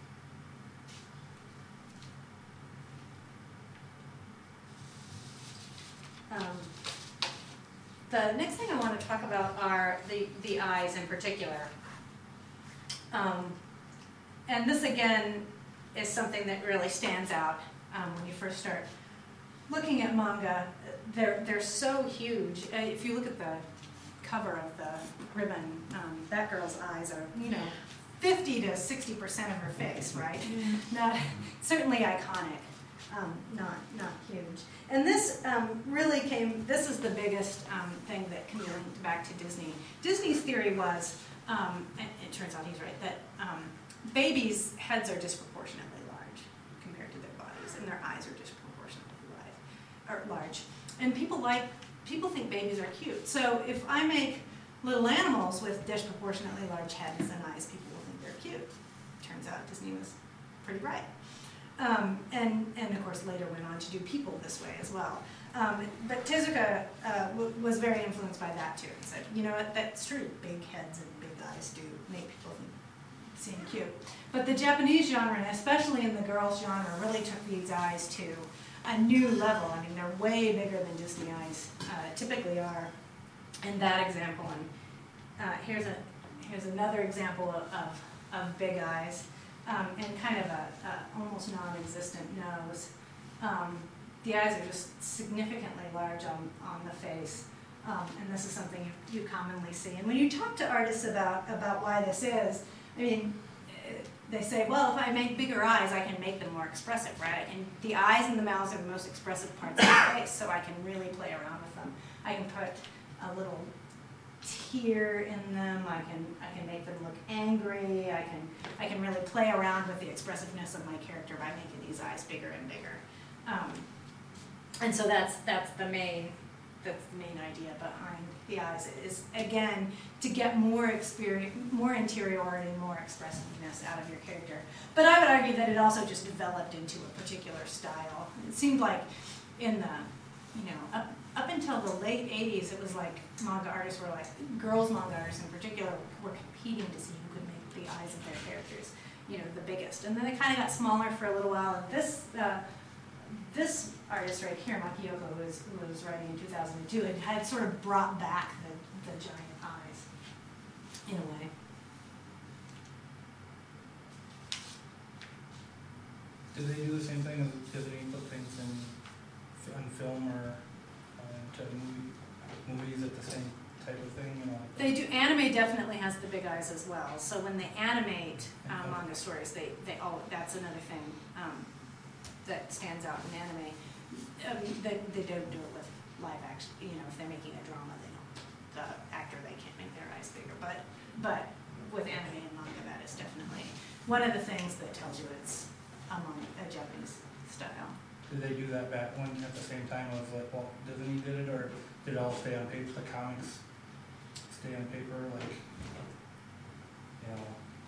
Um, the next thing I want to talk about are the the eyes in particular. Um, and this again is something that really stands out um, when you first start looking at manga. They're they're so huge. Uh, if you look at the cover of the ribbon, um, that girl's eyes are, you know, fifty to sixty percent of her face, right? Not certainly iconic, um, not not huge. And this um, really came. This is the biggest um, thing that can be linked back to Disney. Disney's theory was. Um, and it turns out he's right, that um, babies' heads are disproportionately large compared to their bodies, and their eyes are disproportionately wide, or large. And people like, people think babies are cute. So if I make little animals with disproportionately large heads and eyes, people will think they're cute. Turns out Disney was pretty right. Um, and, and of course later went on to do people this way as well. Um, but Tezuka uh, w was very influenced by that too, and said, you know what, that's true, big heads and big eyes do make people seem cute. But the Japanese genre, and especially in the girls genre, really took these eyes to a new level. I mean, they're way bigger than Disney eyes uh, typically are in that example. And uh, here's a here's another example of, of, of big eyes. um, and kind of a, a almost non-existent nose. Um, the eyes are just significantly large on, on the face, um, and this is something you, you commonly see. And when you talk to artists about, about why this is, I mean, they say, well, if I make bigger eyes, I can make them more expressive, right? And the eyes and the mouths are the most expressive parts of the face, so I can really play around with them. I can put a little tear in them. I can I can make them look angry. I can I can really play around with the expressiveness of my character by making these eyes bigger and bigger. Um, and so that's that's the main that's the main idea behind the eyes is, again, to get more experience, more interiority, more expressiveness out of your character. But I would argue that it also just developed into a particular style. It seemed like in the, you know, up, up until the late eighties, it was like manga artists were like, girls manga artists in particular were competing to see who could make the eyes of their characters, you know, the biggest. And then it kind of got smaller for a little while. And this, uh, this artist right here, Makiyoko, who was, who was writing in two thousand two, had, had sort of brought back the, the giant eyes, in a way. Do they do the same thing as, do they put things in, on film or uh, to movie, movies at the same type of thing? You know, like They do, anime definitely has the big eyes as well, so when they animate um, manga stories, they, they, oh, that's another thing um, that stands out in anime. Um, they, they don't do it with live action, you know, if they're making a drama, they don't, the actor, they can't make their eyes bigger, but, but with anime and manga, that is definitely one of the things that tells you it's among a Japanese style. Did they do that back when at the same time as like Walt Disney did it, or did it all stay on paper? The comics stay on paper, like you know.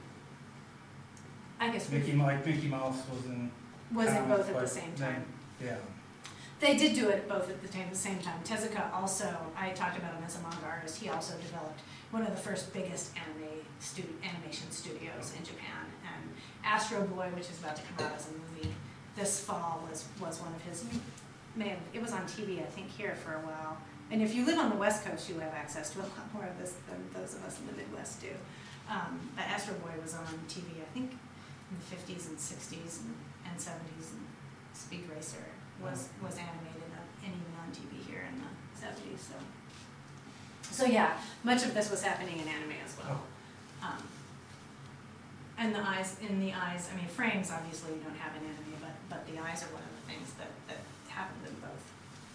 I guess Mickey like Mickey Mouse was in. was it comics, both at the but same then- time? Yeah. They did do it both at the same, the same time. Tezuka also, I talked about him as a manga artist, he also developed one of the first biggest anime stu animation studios in Japan. And Astro Boy, which is about to come out as a movie this fall, was, was one of his, you may have, it was on T V, I think, here for a while. And if you live on the West Coast, you have access to a lot more of this than those of us in the Midwest do. Um, but Astro Boy was on T V, I think, in the fifties and sixties and, and seventies, and Speed Racer was was animated up and even on T V here in the seventies. So, so yeah, much of this was happening in anime as well. Um, and the eyes, in the eyes, I mean, frames obviously you don't have in anime, but but the eyes are one of the things that that happened in both.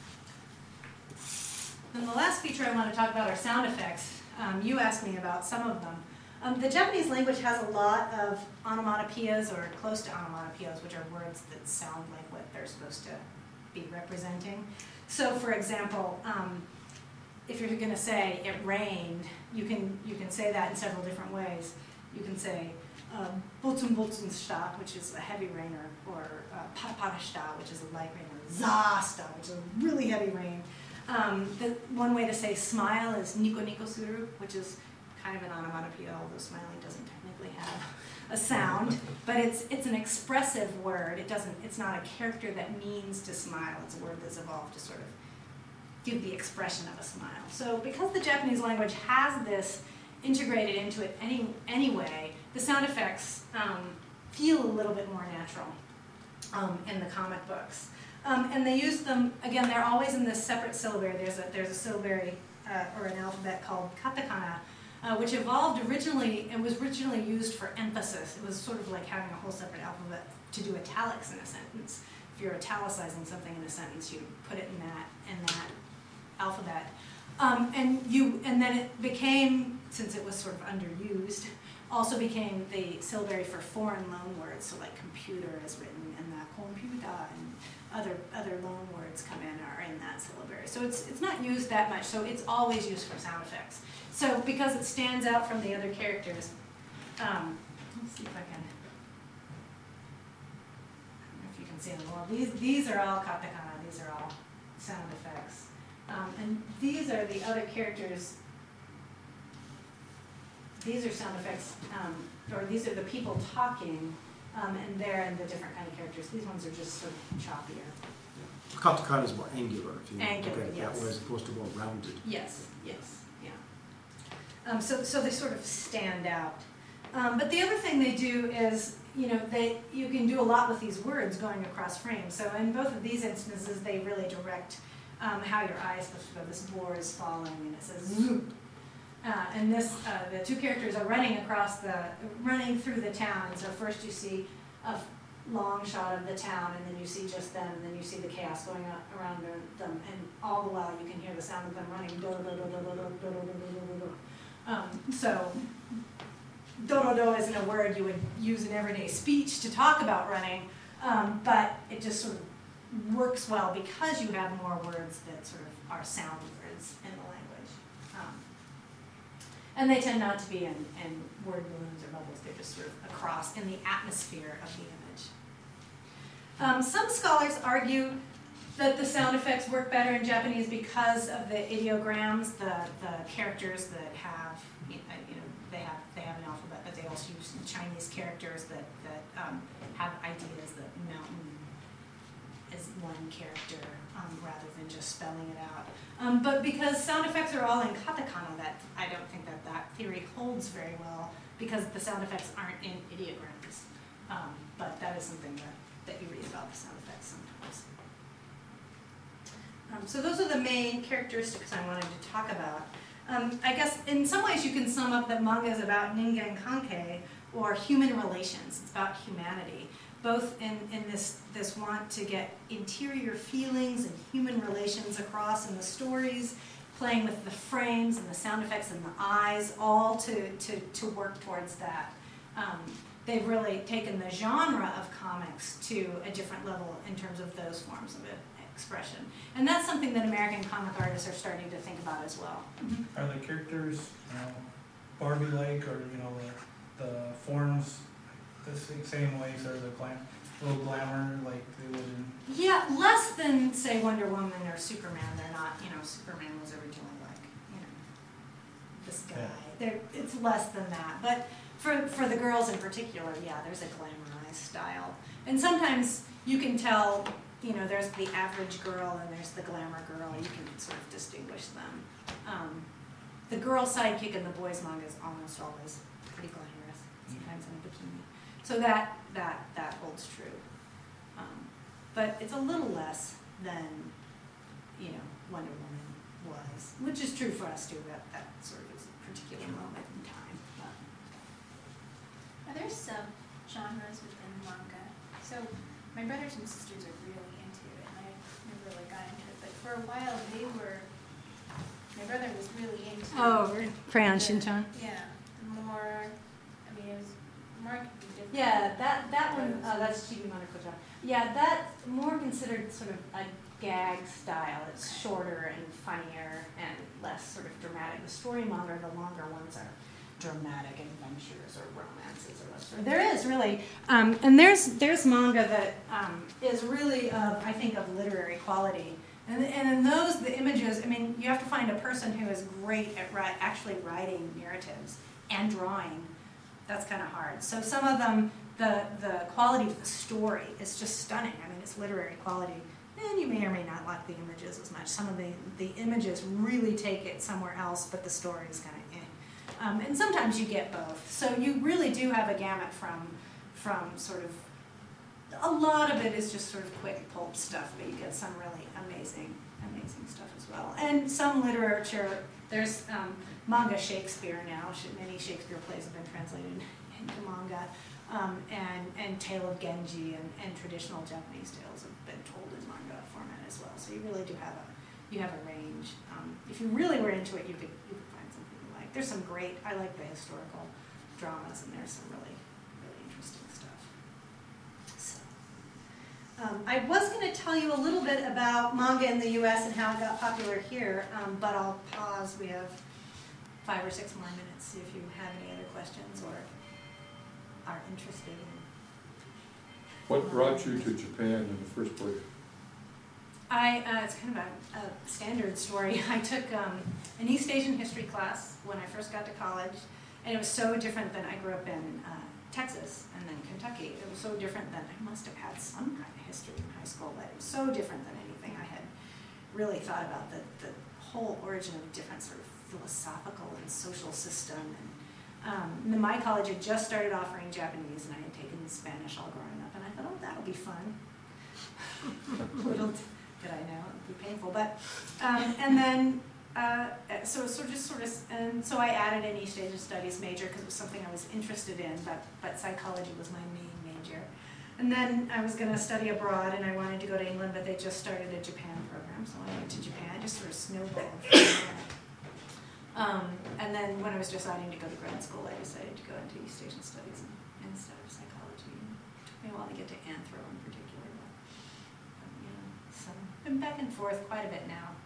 Then the last feature I want to talk about are sound effects. Um, you asked me about some of them. Um, the Japanese language has a lot of onomatopoeias or close to onomatopoeias, which are words that sound like what they're supposed to be representing. So, for example, um, if you're going to say it rained, you can you can say that in several different ways. You can say botsun botsun shita, which is a heavy rain, or, or uh, para para shita, which is a light rain, or za shita, which is a really heavy rain. Um, the one way to say smile is niko niko suru, which is kind of an onomatopoeia, although smiling doesn't technically have a sound, but it's it's an expressive word. It doesn't. It's not a character that means to smile. It's a word that's evolved to sort of give the expression of a smile. So because the Japanese language has this integrated into it any anyway, the sound effects um, feel a little bit more natural um, in the comic books, um, and they use them again. They're always in this separate syllabary. There's a there's a syllabary uh, or an alphabet called katakana. Uh, which evolved originally, it was originally used for emphasis. It was sort of like having a whole separate alphabet to do italics in a sentence. If you're italicizing something in a sentence, you put it in that in that alphabet. Um, and you, and then it became, since it was sort of underused, also became the syllabary for foreign loan words. So like computer is written in that computer, and other other loan words come in are in that syllabary. So it's it's not used that much. So it's always used for sound effects. So because it stands out from the other characters, um, let's see if I can, I don't know if you can see them well. These, these are all katakana, these are all sound effects. Um, and these are the other characters, these are sound effects, um, or these are the people talking, um, and they're in the different kind of characters. These ones are just sort of choppier. Katakana is more angular, if you Angular, look at it that yes. way, as opposed to more rounded. Yes, yes, yeah. Um, so, so they sort of stand out. Um, but the other thing they do is, you know, they you can do a lot with these words going across frames. So in both of these instances, they really direct um, how your eye is supposed to go. This boar is falling, and it says zoop. Uh, and this, uh, the two characters are running across the, running through the town. And so first you see a long shot of the town, and then you see just them, and then you see the chaos going on around them, and all the while you can hear the sound of them running. Um, so, do-do-do isn't a word you would use in everyday speech to talk about running, um, but it just sort of works well because you have more words that sort of are sound words in the language. Um, and they tend not to be in, in word balloons or bubbles, they're just sort of across in the atmosphere of the image. Um, some scholars argue that the sound effects work better in Japanese because of the ideograms, the, the characters that have, you know, they have they have an alphabet, but they also use Chinese characters that, that um, have ideas that mountain is one character um, rather than just spelling it out. Um, but because sound effects are all in katakana, that I don't think that that theory holds very well because the sound effects aren't in ideograms. Um, but that is something that that you read about the sound effects sometimes. Um, so those are the main characteristics I wanted to talk about. Um, I guess in some ways you can sum up that manga is about ningen kankei, or human relations. It's about humanity, both in, in this, this want to get interior feelings and human relations across in the stories, playing with the frames and the sound effects and the eyes, all to, to, to work towards that. Um, They've really taken the genre of comics to a different level in terms of those forms of expression. And that's something that American comic artists are starting to think about as well. Mm-hmm. Are the characters, you know, Barbie-like, or, you know, the, the forms the same ways, or the glam, little glamour like they would in... Yeah, less than, say, Wonder Woman or Superman. They're not, you know, Superman was originally like, you know, this guy. Yeah. They're, it's less than that. But For, for the girls in particular, yeah, there's a glamorized style. And sometimes you can tell, you know, there's the average girl and there's the glamour girl. You can sort of distinguish them. Um, the girl sidekick in the boys' manga is almost always pretty glamorous, sometimes in a bikini. So that, that, that holds true. Um, but it's a little less than, you know, Wonder Woman was, which is true for us too, that, that sort of is a particular moment in time. But are there sub-genres within manga? So my brothers and sisters are really into it, and I never really got into it. But for a while, they were. My brother was really into. Oh, Crayon the, Shin-chan. Yeah, more. I mean, it was markedly different. Yeah, that that one. Oh, that's Chibi Monokocha. Yeah, that's more considered sort of a gag style. It's shorter and funnier and less sort of dramatic. The story manga, the longer ones are dramatic adventures or romances or whatever. There is really, um, and there's there's manga that um, is really of, I think, of literary quality. And, and in those, the images, I mean, you have to find a person who is great at ri- actually writing narratives and drawing. That's kind of hard. So some of them, the, the quality of the story is just stunning. I mean, it's literary quality. And you may or may not like the images as much. Some of the, the images really take it somewhere else, but the story is kind of eh. Um, and sometimes you get both. So you really do have a gamut from, from sort of, a lot of it is just sort of quick pulp stuff, but you get some really amazing, amazing stuff as well. And some literature, there's um, manga Shakespeare now. Many Shakespeare plays have been translated into manga. Um, and, and Tale of Genji and, and traditional Japanese tales have been told in manga format as well. So you really do have a, you have a range. Um, if you really were into it, you could, you could find something you like. There's some great, I like the historical dramas, and there's some really, really interesting stuff. So, um, I was going to tell you a little bit about manga in the U S and how it got popular here, um, but I'll pause. We have five or six more minutes, see if you have any other questions or are interested in. What brought you to Japan in the first place? I, uh, it's kind of a, a standard story. I took um, an East Asian history class when I first got to college, and it was so different than I grew up in uh, Texas and then Kentucky. It was so different than, I must have had some kind of history in high school, but it was so different than anything I had really thought about, the, the whole origin of different sort of philosophical and social system. And um, the- my college had just started offering Japanese, and I had taken Spanish all growing up, and I thought, oh, that'll be fun. Little did I know, it would be painful, but, um, and then, uh, so, so just sort of, and so I added an East Asian Studies major, because it was something I was interested in, but, but psychology was my main major. And then I was going to study abroad, and I wanted to go to England, but they just started a Japan program, so I went to Japan. I just sort of snowballed from there. Um, and then when I was deciding to go to grad school, I decided to go into East Asian Studies instead of psychology. It took me a while to get to anthro in particular, but, but yeah, so I've been back and forth quite a bit now.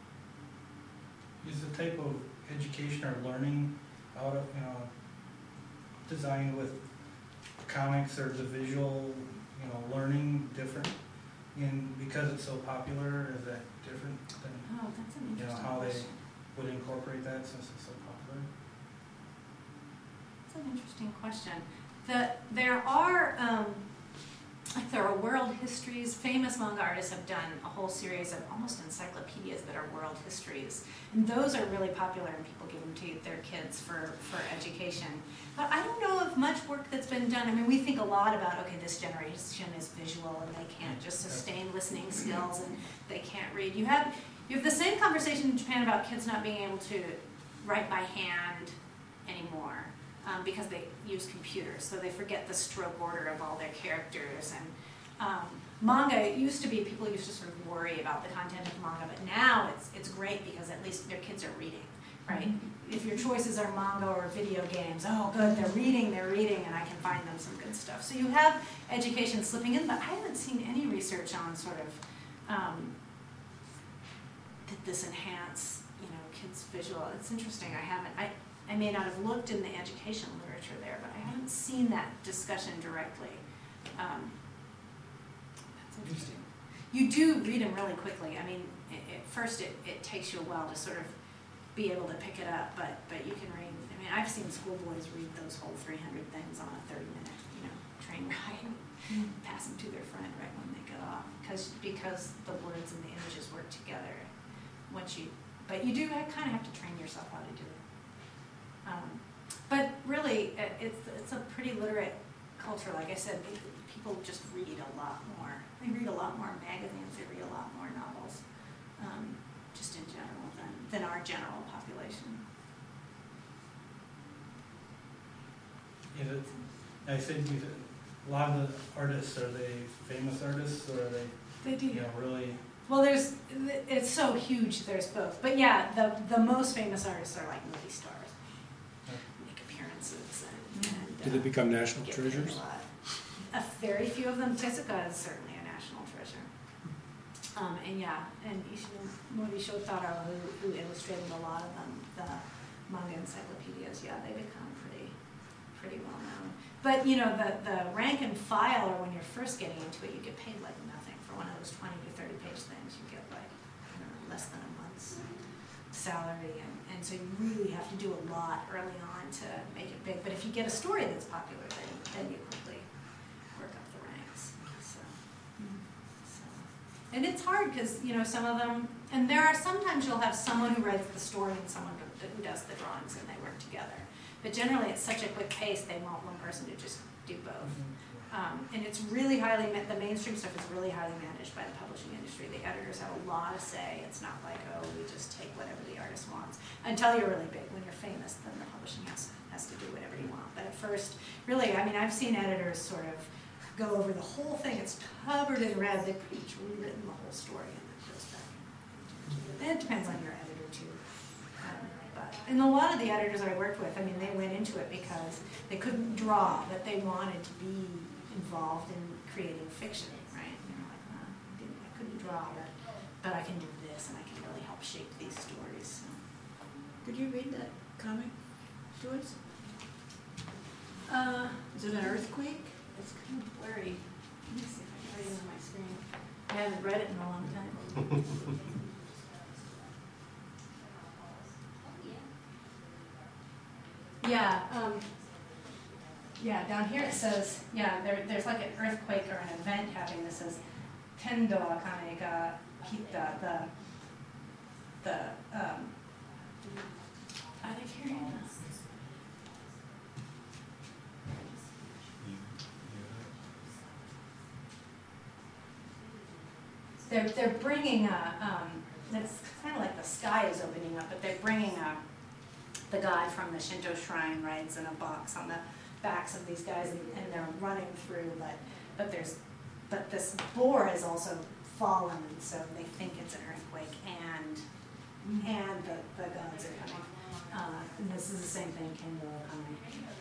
Is the type of education or learning out of, you know, designed with comics or the visual, you know, learning different in, because it's so popular? Is that different than, Oh, that's an you know, interesting how they question. would incorporate that since it's so popular? That's an interesting question. The, there are, um, like there are world histories. Famous manga artists have done a whole series of almost encyclopedias that are world histories. And those are really popular, and people give them to their kids for, for education. But I don't know of much work that's been done. I mean, we think a lot about, okay, this generation is visual, and they can't just sustain listening skills, and they can't read. You have, you have the same conversation in Japan about kids not being able to write by hand anymore. Um, because they use computers, so they forget the stroke order of all their characters. And um, manga, it used to be people used to sort of worry about the content of manga, but now it's it's great because at least their kids are reading, right? Mm-hmm. If your choices are manga or video games, oh good, they're reading, they're reading, and I can find them some good stuff. So you have education slipping in, but I haven't seen any research on sort of um, did this enhance, you know, kids' visual. It's interesting. I haven't. I. I may not have looked in the education literature there, but I haven't seen that discussion directly. Um, that's interesting. You do read them really quickly. I mean, it, at first it, it takes you a while to sort of be able to pick it up, but, but you can read. I mean, I've seen schoolboys read those whole three hundred things on a thirty minute, you know, train ride, mm-hmm. pass them to their friend right when they get off, because because the words and the images work together. Once you, but you do kind of have to train yourself how to do it. Um, but really, it, it's it's a pretty literate culture. Like I said, people just read a lot more. They read a lot more magazines. They read a lot more novels, um, just in general, than than our general population. Is it, I think we, a lot of the artists, are they famous artists, or are they, They do. you know, really? Well, there's it's so huge. There's both. But yeah, the the most famous artists are like movie stars. And, and, Do they uh, become national get paid treasures? A lot. A very few of them. Tezuka is certainly a national treasure. Um, and yeah, and Ishimori Shotaro, who, who illustrated a lot of them, the manga encyclopedias, yeah, they become pretty pretty well known. But you know, the, the rank and file, or when you're first getting into it, you get paid like nothing. For one of those twenty to thirty page things, you get like, I don't know, less than a month's salary, and, and so you really have to do a lot early on to make it big. But if you get a story that's popular, then, then you quickly work up the ranks. So, so. And it's hard because, you know, some of them, and there are sometimes you'll have someone who writes the story and someone who, who does the drawings, and they work together. But generally it's such a quick pace, they want one person to just do both. Um, and it's really highly, the mainstream stuff is really highly managed by the publishing industry. The editors have a lot of say. It's not like, oh, we just take whatever the artist wants. Until you're really big. When you're famous, then the publishing has, has to do whatever you want. But at first, really, I mean, I've seen editors sort of go over the whole thing. It's covered in red. They've pretty much rewritten the whole story, and it goes back. And it depends on your editor, too. Um, but, and a lot of the editors I worked with, I mean, they went into it because they couldn't draw, but they wanted to be involved in creating fiction, right? You know, like, uh, I, didn't, I couldn't draw, but, but I can do this, and I can really help shape these stories. So. Could you read that comic to us? Uh, Is it an earthquake? it's kind of blurry. Let me see if I can read it on my screen. I haven't read it in a long time. Yeah, um, yeah, down here it says, yeah, there, there's like an earthquake or an event happening that says Tendo Akane ga Hita, the, the, um, I didn't hear you. they're, they're bringing a, um, it's kind of like the sky is opening up, but they're bringing a, the guy from the Shinto shrine rides in a box on the backs of these guys, and, and they're running through, but, but there's, but this boar has also fallen, and so they think it's an earthquake, and, and the, the gods are coming. Uh, and this is the same thing, Kendo Okami.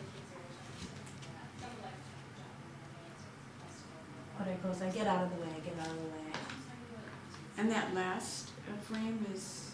But it goes, I get out of the way, I get out of the way. And that last uh, frame is,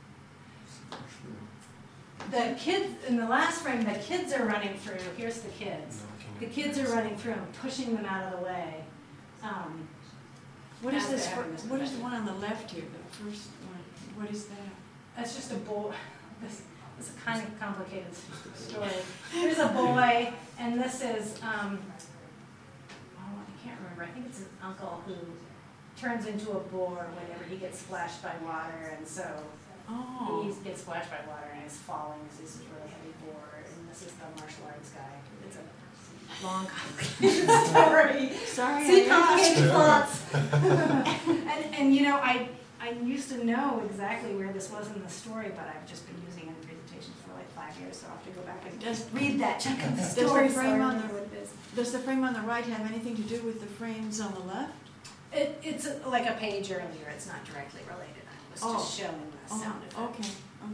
The kids, in the last frame, the kids are running through, here's the kids. The kids are running through and pushing them out of the way. Um, what is As this, they're fir- having this what is the event. one on the left here, the first one? What is that? That's just a boy, this, this is a kind of complicated story. There's a boy, and this is, um, oh, I can't remember, I think it's his uncle who turns into a boar whenever he gets splashed by water, and so Oh, he gets splashed by water and is falling because he's a really heavy boar, and this is the martial arts guy. It's a long, complicated story. sorry. See, I asked. complicated plots. and, and you know, I, I used to know exactly where this was in the story, but I've just been using it in presentations for like five years, so I'll have to go back and Does- read that chunk of the Does story. the so I frame on remember the- what it is. Does the frame on the right have anything to do with the frames on the left? It, it's a, like a page earlier, it's not directly related. I was Oh. just showing the Oh, sound effect. okay,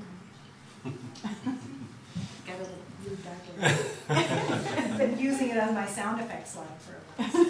okay. Got a little rude back in. I've been using it as my sound effect slide for a while.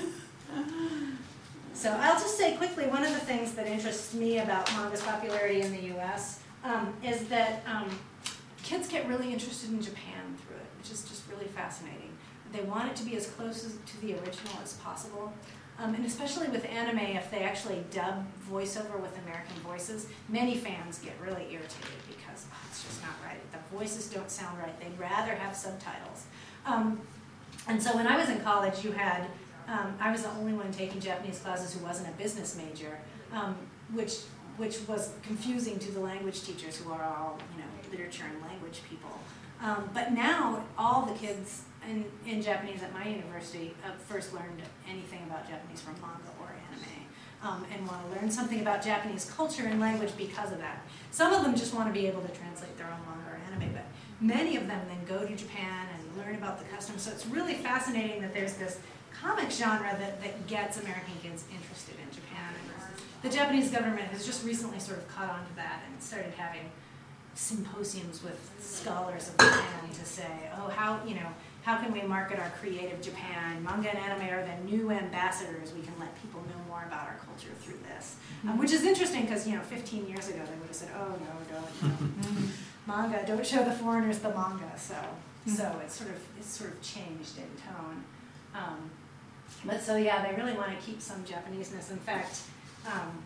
So I'll just say quickly, one of the things that interests me about manga's popularity in the U S um, is that um, kids get really interested in Japan through it, which is just really fascinating. They want it to be as close as, to the original as possible. Um, and especially with anime, if they actually dub voiceover with American voices, many fans get really irritated because oh, it's just not right. The voices don't sound right. They'd rather have subtitles. Um, and so when I was in college, you had, um, I was the only one taking Japanese classes who wasn't a business major, um, which which was confusing to the language teachers who are all, you know, literature and language people. Um, but now all the kids in, in Japanese at my university uh, first learned anything about Japanese from manga or anime, um, and want to learn something about Japanese culture and language because of that. Some of them just want to be able to translate their own manga or anime, but many of them then go to Japan and learn about the customs. So it's really fascinating that there's this comic genre that, that gets American kids interested in Japan. And the Japanese government has just recently sort of caught on to that and started having symposiums with scholars of Japan to say, oh, how, you know, how can we market our creative Japan? Manga and anime are the new ambassadors. We can let people know more about our culture through this. Um, which is interesting because, you know, fifteen years ago they would have said, oh, no, don't, you know, manga, don't show the foreigners the manga. So, so it's sort of, it's sort of changed in tone. Um, but so, yeah, they really want to keep some Japaneseness. In fact, um,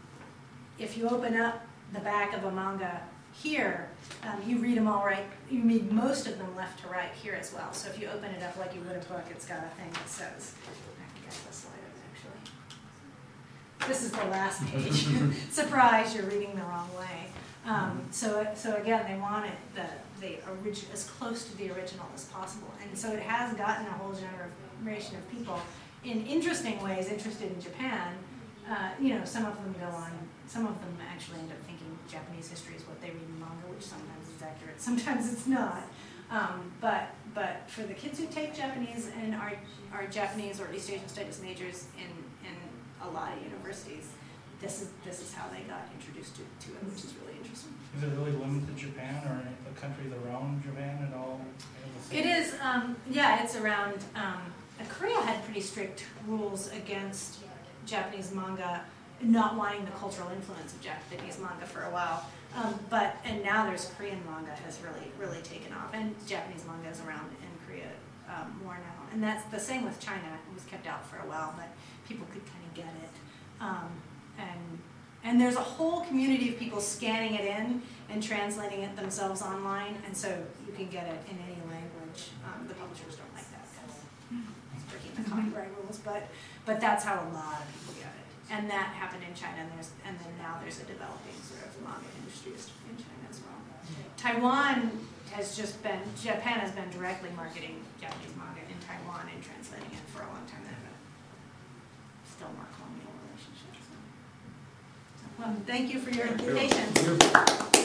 if you open up the back of a manga here, um, you read them all right, you read most of them left to right here as well. So if you open it up like you would a book, it's got a thing that says, I think I have a slide of it actually. This is the last page. Surprise, you're reading the wrong way. Um, so, so again, they want it the, the orig- as close to the original as possible. And so it has gotten a whole generation of people in interesting ways interested in Japan. Uh, you know, some of them go on, some of them actually end up thinking Japanese history is what they read in manga, which sometimes is accurate, sometimes it's not. Um, but but for the kids who take Japanese and are, are Japanese or East Asian studies majors in, in a lot of universities, this is this is how they got introduced to, to it, which is really interesting. Is it really limited to Japan or the countries around Japan at all? It is, um, yeah, it's around, um, Korea had pretty strict rules against Japanese manga not wanting the cultural influence of Japanese manga for a while. Um, but, and now there's Korean manga has really, really taken off. And Japanese manga is around in Korea um, more now. And that's the same with China. It was kept out for a while, but people could kind of get it. Um, and, and there's a whole community of people scanning it in and translating it themselves online. And so you can get it in any language. Um, the publishers don't like that because it's breaking the copyright rules, but, but that's how a lot of people get it. And that happened in China, and there's and then now there's a developing sort of manga industry in China as well. Taiwan has just been, Japan has been directly marketing Japanese manga in Taiwan and translating it for a long time. They have a still more colonial relationship. So. Well, thank you for your Thank you. patience. Thank you.